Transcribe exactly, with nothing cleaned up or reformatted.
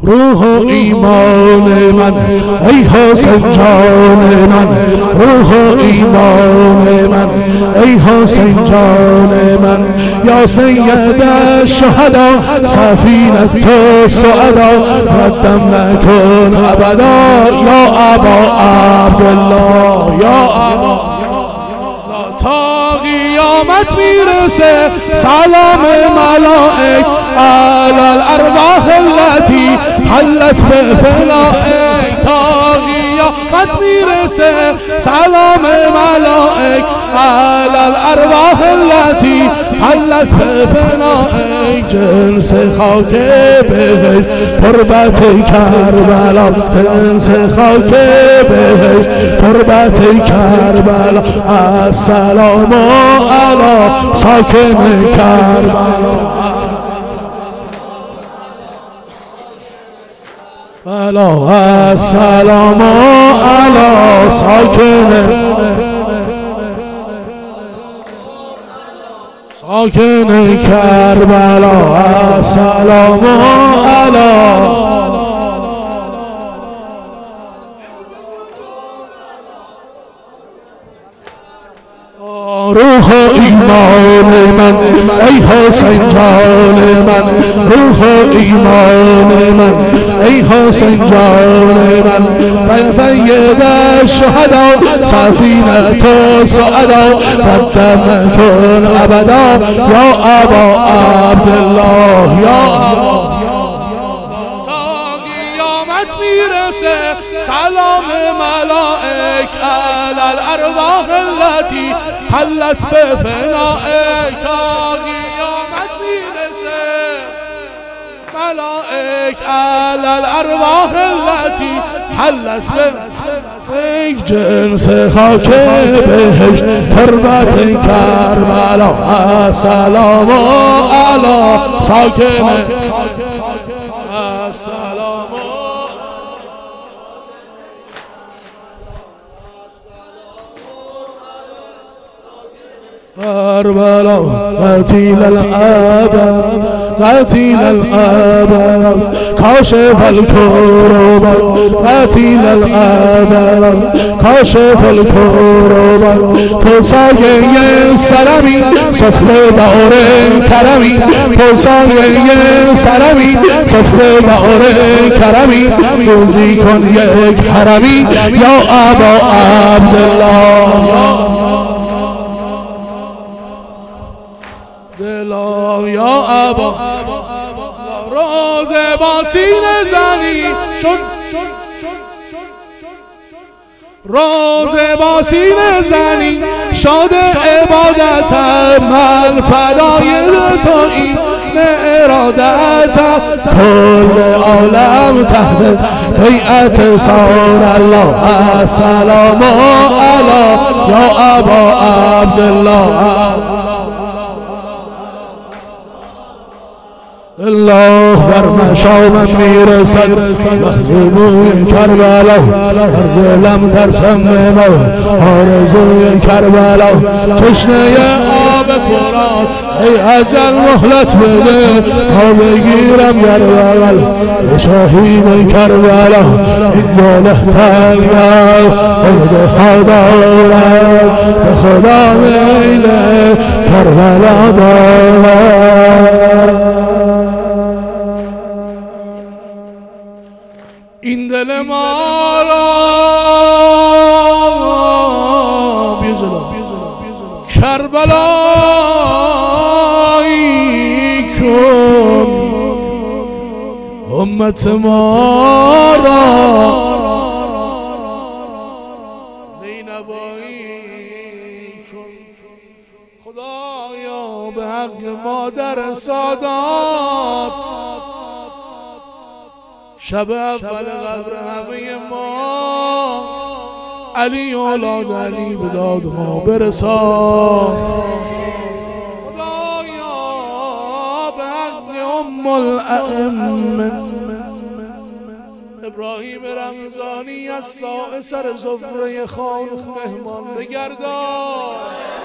روح و ایمان من ای حسین جان من، روح و ایمان من ای حسین جان من، یا سید الشهدا سفینة السعدا ردم نکن ابدا یا ابا عبدالله، یا ابا تا قیامت میرسه سلام ملائک علی الارواح التي حلت بفنائک، تا قیامت میرسه سلام ملائک علی الارواح التي حلت بفنائک، جنس خاک بهشت تربت کربلا، جنس خاک بهشت تربت کربلا، السلام علی ساکن کربلا، بلا السلام علی ساکن ساکن کربلا، السلام علی روح و ایمان من ای حسین جان من، روح و ایمان من ای حسین جان من، سید الشهدا سفینة السعدا ردم کن ابدا یا ابا عبدالله، یا ابا تا قیامت میرسه سلام ملائک علی الارواح التي حلت بفنائک، تا قیامت میرسه ملائک علی الارواح التي حلت بفنائک، جنس خاک بهشت تربت کربلا، السلام علی ساکن السلام کربلا، قتیل الابد قتیل الابد کاشف الکرب، قتیل الابد کاشف الکرب، تو سایه سرمی سفره دار کرمی، تو سایه سرمی سفره دار کرمی، روزی کن یک حرمی یا ابا عبدالله، دلا یا ابا روز با سینه زنی شد، روز با سینه زنی شد عبادت من، فدای تو این ارادت، کل عالم تحت بیعت صار الله، السلام علی یا ابا عبدالله، الله بر مشامم میرسد محبوبوی کربلا، هر دلم ترسم موت آرزوی کربلا، تشنه آب فرات ای اجل مهلت بده تا بگیرم کربلا، به شهید کربلا این گله تنگل خود دارد، به خدا میل کربلا دارد، این دل ما را کربلایی کن، امت ما را نینوایی کن، خدایا به حق مادر سادات شب اول قبر همه ما علی اولاد علی به داد ما برسان، خدایا به حق ام الائمه ابراهیم رمضانی از سر زفره خانم مهمان بگردان،